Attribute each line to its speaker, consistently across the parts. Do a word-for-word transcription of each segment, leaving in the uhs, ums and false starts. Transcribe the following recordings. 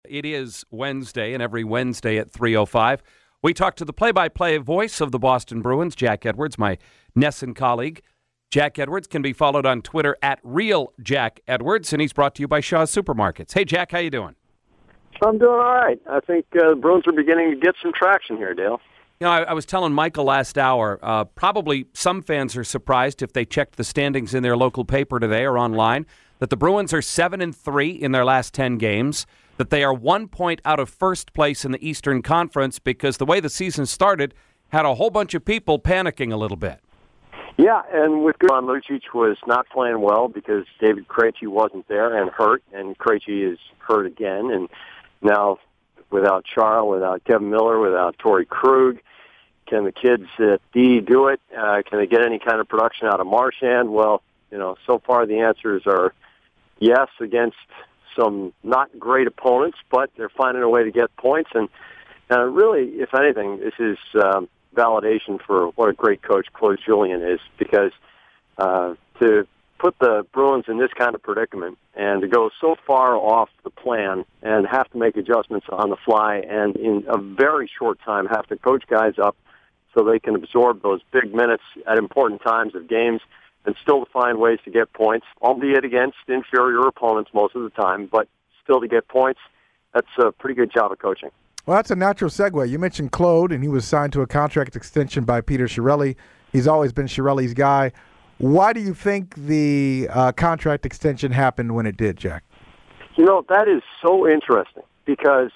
Speaker 1: It is Wednesday, and every Wednesday at three oh five, we talk to the play-by-play voice of the Boston Bruins, Jack Edwards, my Nesson colleague. Jack Edwards can be followed on Twitter at Real Jack Edwards, and he's brought to you by Shaw's Supermarkets. Hey, Jack, how you doing?
Speaker 2: I'm doing all right. I think uh, the Bruins are beginning to get some traction here, Dale.
Speaker 1: You know, I, I was telling Michael last hour, uh, probably some fans are surprised if they checked the standings in their local paper today or online, that the Bruins are seven and three in their last ten games, that they are one point out of first place in the Eastern Conference because the way the season started had a whole bunch of people panicking a little bit.
Speaker 2: Yeah, and with Goran Lucic was not playing well because David Krejci wasn't there and hurt, and Krejci is hurt again. And now without Chara, without Kevin Miller, without Torrey Krug, can the kids at D do it? Uh, can they get any kind of production out of Marchand? Well, you know, so far the answers are yes against some not great opponents, but they're finding a way to get points. And uh, really, if anything, this is um, validation for what a great coach Claude Julien is, because uh, to put the Bruins in this kind of predicament and to go so far off the plan and have to make adjustments on the fly and in a very short time have to coach guys up so they can absorb those big minutes at important times of games and still to find ways to get points, albeit against inferior opponents most of the time, but still to get points, that's a pretty good job of coaching.
Speaker 3: Well, that's a natural segue. You mentioned Claude, and he was signed to a contract extension by Peter Chiarelli. He's always been Chiarelli's guy. Why do you think the uh, contract extension happened when it did, Jack?
Speaker 2: You know, that is so interesting because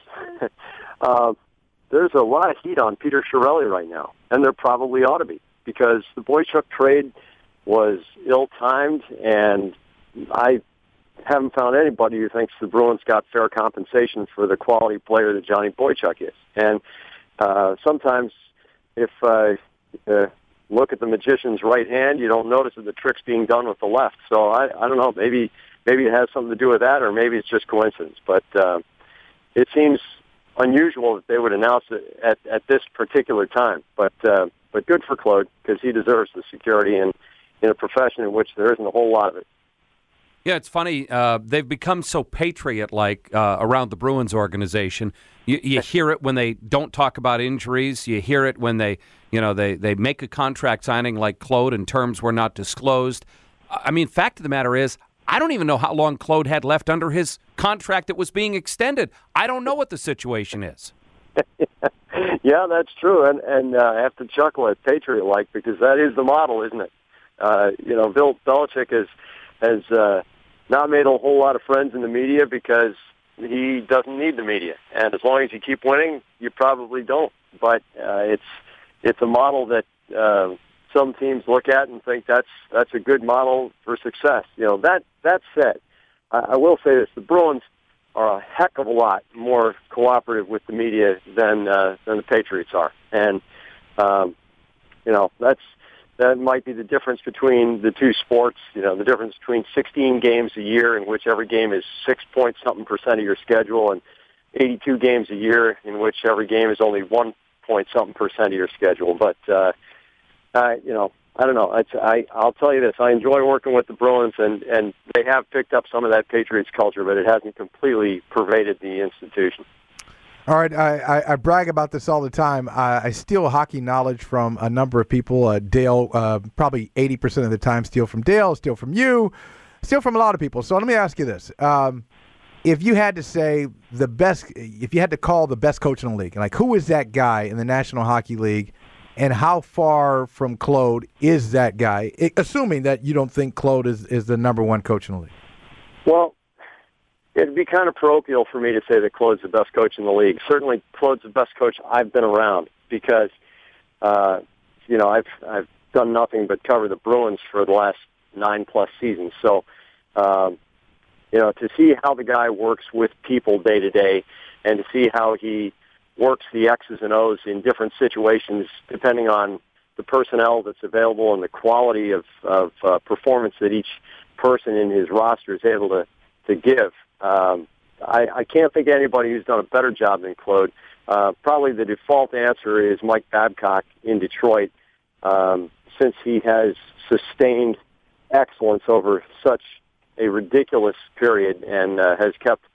Speaker 2: uh, there's a lot of heat on Peter Chiarelli right now, and there probably ought to be, because the Boychuk trade was ill-timed, and I haven't found anybody who thinks the Bruins got fair compensation for the quality player that Johnny Boychuk is. And uh, sometimes if uh, uh, look at the magician's right hand, you don't notice that the trick's being done with the left. So I, I don't know, maybe maybe it has something to do with that, or maybe it's just coincidence. But uh, it seems unusual that they would announce it at, at this particular time. But uh, but good for Claude, because he deserves the security in, in a profession in which there isn't a whole lot of it.
Speaker 1: Yeah, it's funny. Uh, they've become so patriot-like uh, around the Bruins organization. You, you hear it when they don't talk about injuries. You hear it when they, you know, they, they make a contract signing like Claude and terms were not disclosed. I mean, fact of the matter is, I don't even know how long Claude had left under his contract that was being extended. I don't know what the situation is.
Speaker 2: Yeah, that's true, and and uh, I have to chuckle at patriot-like, because that is the model, isn't it? Uh, you know, Bill Belichick has has uh, not made a whole lot of friends in the media because he doesn't need the media, and as long as you keep winning, you probably don't. But uh, it's it's a model that uh, some teams look at and think that's that's a good model for success. You know, that that said, I, I will say this: the Bruins are a heck of a lot more cooperative with the media than uh, than the Patriots are, and um, you know that's. That might be the difference between the two sports, you know, the difference between sixteen games a year in which every game is six point something percent of your schedule, and eighty-two games a year in which every game is only one point something percent of your schedule. But, uh, I, you know, I don't know. It's, I, I'll tell you this. I enjoy working with the Bruins, and, and they have picked up some of that Patriots culture, but it hasn't completely pervaded the institution.
Speaker 3: All right, I, I, I brag about this all the time. I, I steal hockey knowledge from a number of people. Uh, Dale, uh, probably eighty percent of the time, steal from Dale, steal from you, steal from a lot of people. So let me ask you this. Um, if you had to say the best, if you had to call the best coach in the league, like who is that guy in the National Hockey League, and how far from Claude is that guy, it, assuming that you don't think Claude is, is the number one coach in the league?
Speaker 2: Well, it'd be kind of parochial for me to say that Claude's the best coach in the league. Certainly, Claude's the best coach I've been around because, uh, you know, I've I've done nothing but cover the Bruins for the last nine plus seasons. So, um, you know, to see how the guy works with people day to day, and to see how he works the X's and O's in different situations, depending on the personnel that's available and the quality of of uh, performance that each person in his roster is able to to give. Um, I, I can't think of anybody who's done a better job than Claude. Uh, probably the default answer is Mike Babcock in Detroit, um, since he has sustained excellence over such a ridiculous period and uh, has kept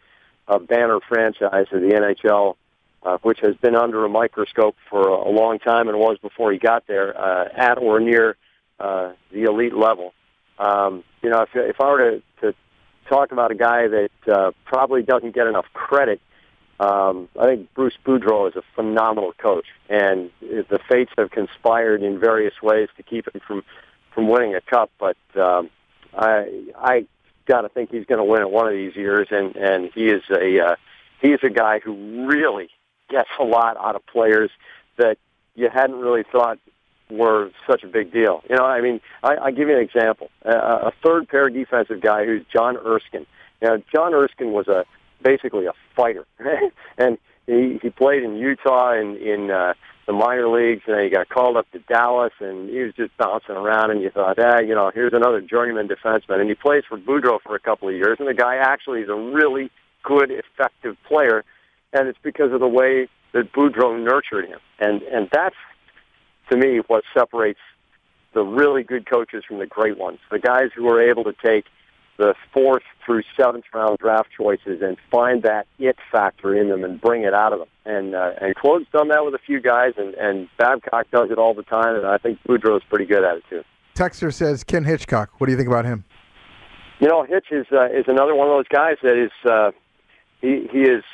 Speaker 2: a banner franchise of the N H L, uh, which has been under a microscope for a, a long time and was before he got there, uh, at or near uh, the elite level. Um, you know, if, if I were to, to talk about a guy that uh, probably doesn't get enough credit, um, I think Bruce Boudreau is a phenomenal coach, and the fates have conspired in various ways to keep him from, from winning a cup. But um, I I got to think he's going to win it one of these years, and, and he is a uh, he is a guy who really gets a lot out of players that you hadn't really thought were such a big deal. You know, I mean, I, I give you an example. Uh, a third pair defensive guy who's John Erskine. You know, John Erskine was a basically a fighter, and he he played in Utah in in uh, the minor leagues, and then he got called up to Dallas, and he was just bouncing around, and you thought, ah, you know, here's another journeyman defenseman, and he plays for Boudreau for a couple of years, and the guy actually is a really good, effective player, and it's because of the way that Boudreau nurtured him, and and that's, to me, what separates the really good coaches from the great ones. The guys who are able to take the fourth through seventh round draft choices and find that it factor in them and bring it out of them. And uh, and Claude's done that with a few guys, and, and Babcock does it all the time, and I think Boudreau's pretty good at it too.
Speaker 3: Texter says Ken Hitchcock. What do you think about him?
Speaker 2: You know, Hitch is uh, is another one of those guys that is uh, he he is.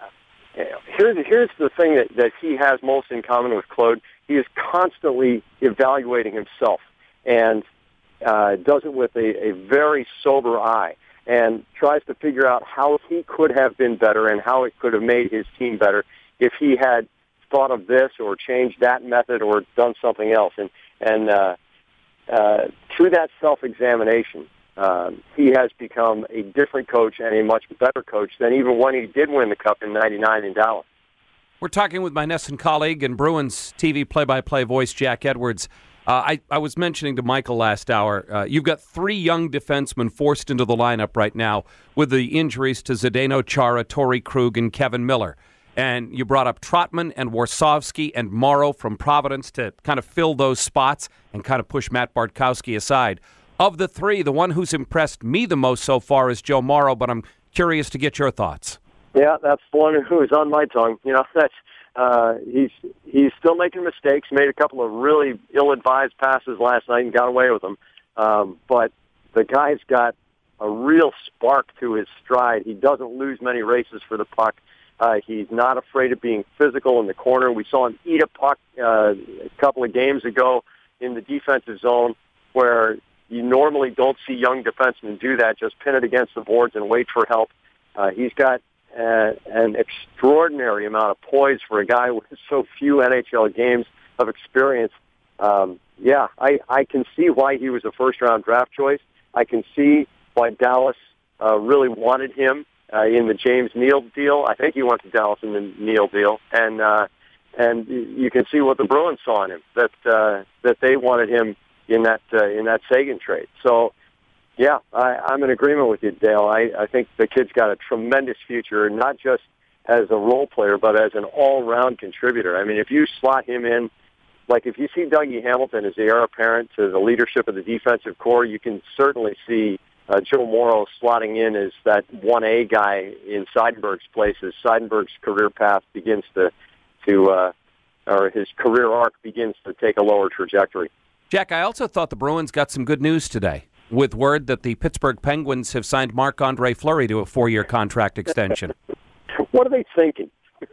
Speaker 2: Here's here's the thing that, that he has most in common with Claude. He is constantly evaluating himself, and uh, does it with a, a very sober eye, and tries to figure out how he could have been better and how it could have made his team better if he had thought of this or changed that method or done something else. And and uh, uh, through that self-examination, um, he has become a different coach and a much better coach than even when he did win the Cup in ninety-nine in Dallas.
Speaker 1: We're talking with my Nesson colleague and Bruins T V play-by-play voice, Jack Edwards. Uh, I, I was mentioning to Michael last hour, uh, you've got three young defensemen forced into the lineup right now with the injuries to Zdeno Chara, Torrey Krug, and Kevin Miller. And you brought up Trotman and Warsawski and Morrow from Providence to kind of fill those spots and kind of push Matt Bartkowski aside. Of the three, the one who's impressed me the most so far is Joe Morrow, but I'm curious to get your thoughts.
Speaker 2: Yeah, that's the one who is on my tongue. You know, that's uh, he's he's still making mistakes. Made a couple of really ill-advised passes last night and got away with them. Um, but the guy's got a real spark to his stride. He doesn't lose many races for the puck. Uh, he's not afraid of being physical in the corner. We saw him eat a puck uh, a couple of games ago in the defensive zone, where you normally don't see young defensemen do that. Just pin it against the boards and wait for help. Uh, he's got Uh, an extraordinary amount of poise for a guy with so few N H L games of experience. Um, yeah, I, I can see why he was a first-round draft choice. I can see why Dallas uh, really wanted him uh, in the James Neal deal. I think he went to Dallas in the Neal deal, and uh, and you can see what the Bruins saw in him, that uh, that they wanted him in that uh, in that Sagan trade. So. Yeah, I, I'm in agreement with you, Dale. I, I think the kid's got a tremendous future, not just as a role player, but as an all-round contributor. I mean, if you slot him in, like if you see Dougie Hamilton as the heir apparent to the leadership of the defensive core, you can certainly see uh, Joe Morrow slotting in as that one A guy in Seidenberg's place as Seidenberg's career path begins to, to uh, or his career arc begins to take a lower trajectory.
Speaker 1: Jack, I also thought the Bruins got some good news today, with word that the Pittsburgh Penguins have signed Marc-Andre Fleury to a four-year contract extension.
Speaker 2: What are they thinking?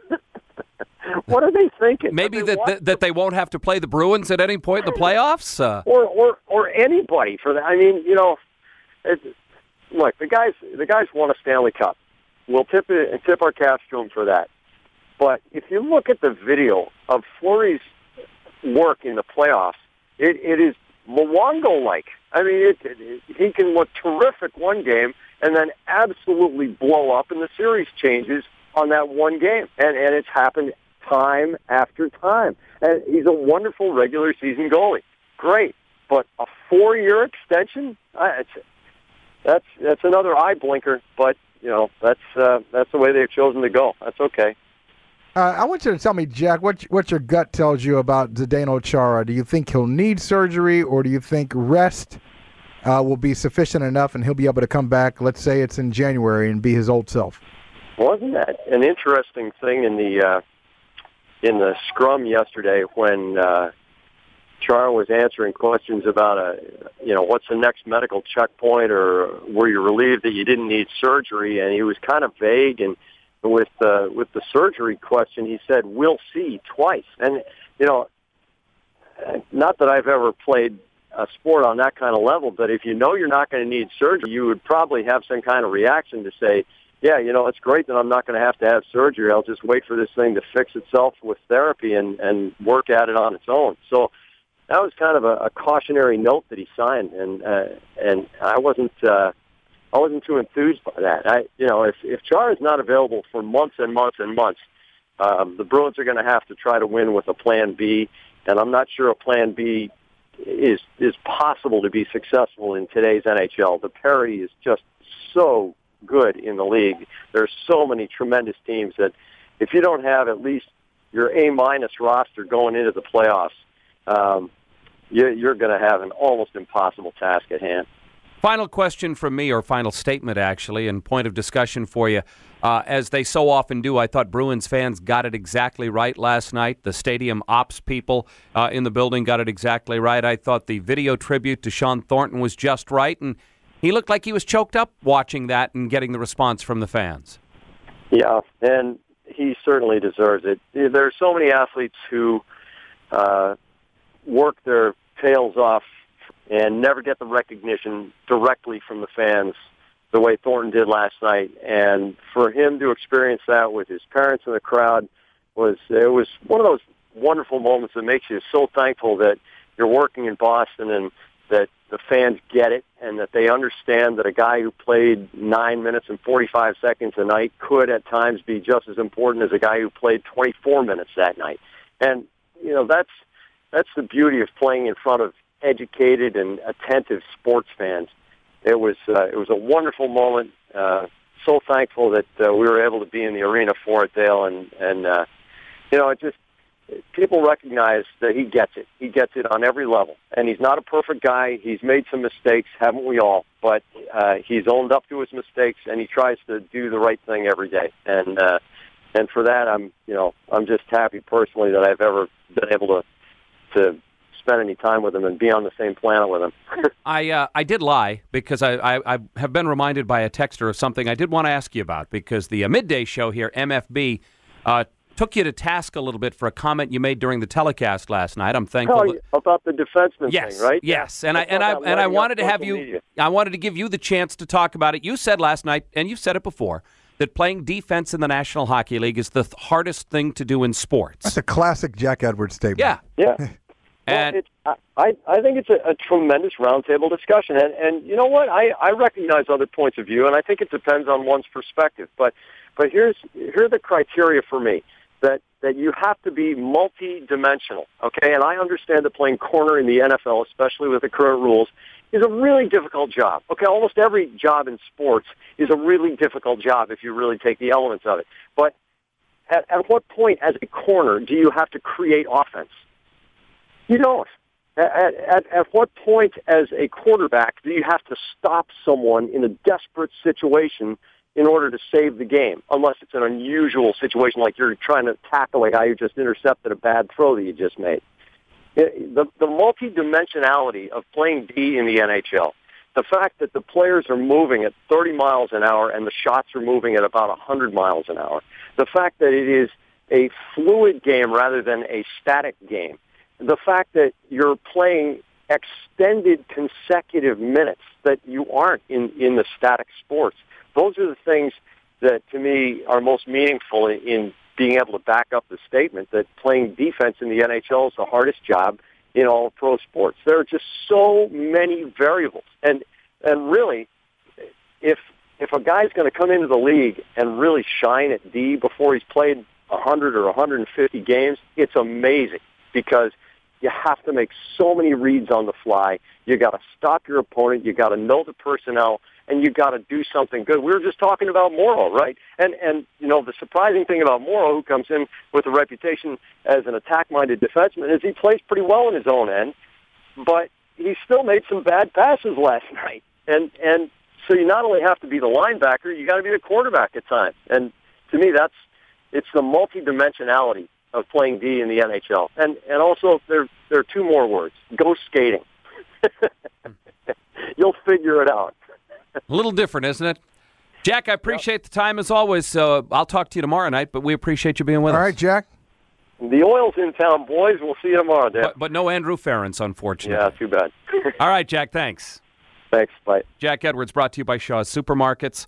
Speaker 2: What are they thinking?
Speaker 1: Maybe
Speaker 2: they
Speaker 1: that, that that they won't have to play the Bruins at any point in the playoffs? Uh,
Speaker 2: or, or or anybody for that. I mean, you know, it, look, the guys the guys won a Stanley Cup. We'll tip it, tip our caps to them for that. But if you look at the video of Fleury's work in the playoffs, it, it is Luongo-like. I mean, it, it, he can look terrific one game and then absolutely blow up, and the series changes on that one game. And, and it's happened time after time. And he's a wonderful regular season goalie. Great. But a four-year extension? Uh, it's, that's that's another eye blinker, but, you know, that's, uh, that's the way they've chosen to go. That's okay.
Speaker 3: Uh, I want you to tell me, Jack, what what your gut tells you about Zdeno Chara. Do you think he'll need surgery, or do you think rest uh, will be sufficient enough and he'll be able to come back, let's say it's in January, and be his old self?
Speaker 2: Wasn't that an interesting thing in the uh, in the scrum yesterday when uh, Char was answering questions about a, you know, what's the next medical checkpoint, or were you relieved that you didn't need surgery? And he was kind of vague. And with uh, with the surgery question, he said, "We'll see," twice. And you know, not that I've ever played a sport on that kind of level, but if you know you're not going to need surgery, you would probably have some kind of reaction to say, yeah, you know, it's great that I'm not going to have to have surgery. I'll just wait for this thing to fix itself with therapy and, and work at it on its own. So that was kind of a, a cautionary note that he signed, and uh, and I wasn't uh, I wasn't too enthused by that. I, you know, if if Char is not available for months and months and months, um, the Bruins are going to have to try to win with a Plan B, and I'm not sure a Plan B is is possible to be successful in today's N H L. The parity is just so good in the league. There's so many tremendous teams that if you don't have at least your A-minus roster going into the playoffs, um, you, you're going to have an almost impossible task at hand.
Speaker 1: Final question from me, or final statement, actually, and point of discussion for you. Uh, as they so often do, I thought Bruins fans got it exactly right last night. The stadium ops people uh, in the building got it exactly right. I thought the video tribute to Sean Thornton was just right, and he looked like he was choked up watching that and getting the response from the fans.
Speaker 2: Yeah, and he certainly deserves it. There are so many athletes who uh, work their tails off and never get the recognition directly from the fans the way Thornton did last night. And for him to experience that with his parents in the crowd was it was one of those wonderful moments that makes you so thankful that you're working in Boston and that the fans get it and that they understand that a guy who played nine minutes and forty-five seconds a night could at times be just as important as a guy who played twenty-four minutes that night. And, you know, that's that's the beauty of playing in front of educated and attentive sports fans. It was uh, it was a wonderful moment. Uh, so thankful that uh, we were able to be in the arena for it, Dale, and and uh, you know, it just people recognize that he gets it. He gets it on every level, and he's not a perfect guy. He's made some mistakes, haven't we all? But uh, he's owned up to his mistakes, and he tries to do the right thing every day. And uh, and for that, I'm you know I'm just happy personally that I've ever been able to to. spend any time with him and be on the same planet with him.
Speaker 1: I uh, I did lie because I, I, I have been reminded by a texter of something I did want to ask you about, because the uh, midday show here, M F B, uh, took you to task a little bit for a comment you made during the telecast last night. I'm thankful.
Speaker 2: Oh, that, about the defenseman
Speaker 1: yes,
Speaker 2: thing, right?
Speaker 1: Yes, and I, I and I and I wanted to have you. Media. I wanted to give you the chance to talk about it. You said last night, and you've said it before, that playing defense in the National Hockey League is the th- hardest thing to do in sports.
Speaker 3: That's a classic Jack Edwards statement.
Speaker 1: Yeah,
Speaker 2: yeah.
Speaker 1: And
Speaker 2: well, it's, I, I think it's a, a tremendous roundtable discussion. And, and you know what? I, I recognize other points of view, and I think it depends on one's perspective. But but here's here are the criteria for me, that, that you have to be multi-dimensional, okay? And I understand that playing corner in the N F L, especially with the current rules, is a really difficult job. Okay, almost every job in sports is a really difficult job if you really take the elements of it. But at, at what point as a corner do you have to create offense? You don't. At, at, at what point as a quarterback do you have to stop someone in a desperate situation in order to save the game, unless it's an unusual situation like you're trying to tackle a guy who just intercepted a bad throw that you just made? The, the multi-dimensionality of playing D in the N H L, the fact that the players are moving at thirty miles an hour and the shots are moving at about one hundred miles an hour, the fact that it is a fluid game rather than a static game, the fact that you're playing extended consecutive minutes that you aren't in, in the static sports, those are the things that, to me, are most meaningful in, in being able to back up the statement that playing defense in the N H L is the hardest job in all of pro sports. There are just so many variables. And and really, if if a guy's going to come into the league and really shine at D before he's played one hundred or one hundred fifty games, it's amazing, because you have to make so many reads on the fly. You got to stop your opponent. You got to know the personnel, and you got to do something good. We were just talking about Morrow, right? And and you know, the surprising thing about Morrow, who comes in with a reputation as an attack-minded defenseman, is he plays pretty well in his own end, but he still made some bad passes last night. And and so you not only have to be the linebacker, you got to be the quarterback at times. And to me, that's it's the multidimensionality of playing D in the N H L. And and also, there, there are two more words. Go skating. You'll figure it out.
Speaker 1: A little different, isn't it? Jack, I appreciate yep. the time as always. Uh, I'll talk to you tomorrow night, but we appreciate you being with
Speaker 3: All
Speaker 1: us.
Speaker 3: All right, Jack.
Speaker 2: The Oil's in town, boys. We'll see you tomorrow, Dan.
Speaker 1: But, but no Andrew Ference, unfortunately.
Speaker 2: Yeah, too bad.
Speaker 1: All right, Jack, thanks.
Speaker 2: Thanks. Bye.
Speaker 1: Jack Edwards brought to you by Shaw's Supermarkets.